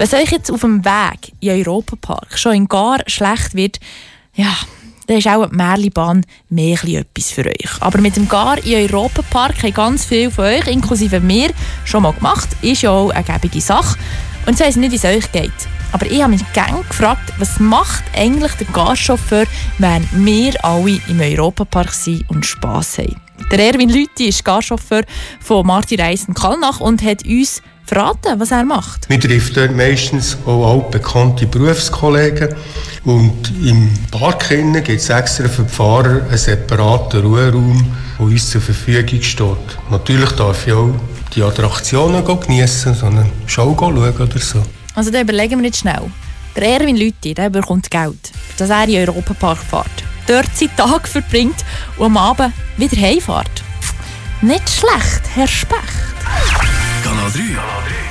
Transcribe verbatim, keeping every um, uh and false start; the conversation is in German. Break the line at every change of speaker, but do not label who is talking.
Wenn es euch jetzt auf dem Weg in den Europapark schon in gar schlecht wird, ja, dann ist auch die Märlibahn mehr etwas für euch. Aber mit dem Gar in den Europapark haben ganz viele von euch, inklusive mir, schon mal gemacht. Ist ja auch eine gäbige Sache. Und so weiss ich nicht, wie es euch geht. Aber ich habe mich gerne gefragt, was macht eigentlich der Garchauffeur, wenn wir alle im Europapark sind und Spass haben. Der Erwin Lüthi ist Garchauffeur von Marti Reisen Kallnach und hat uns verraten, was er macht.
Wir treffen dort meistens auch altbekannte Berufskollegen. Und im Park gibt es extra für die Fahrer einen separaten Ruheraum, der uns zur Verfügung steht. Natürlich darf ich auch die Attraktionen geniessen, sondern Show schauen oder so.
Also da überlegen wir jetzt schnell. Der Erwin Lüthi, der bekommt Geld, dass er in den Europapark fährt. Dort seinen Tag verbringt und am Abend wieder heimfährt. Nicht schlecht, Herr Specht.
Kanal drei.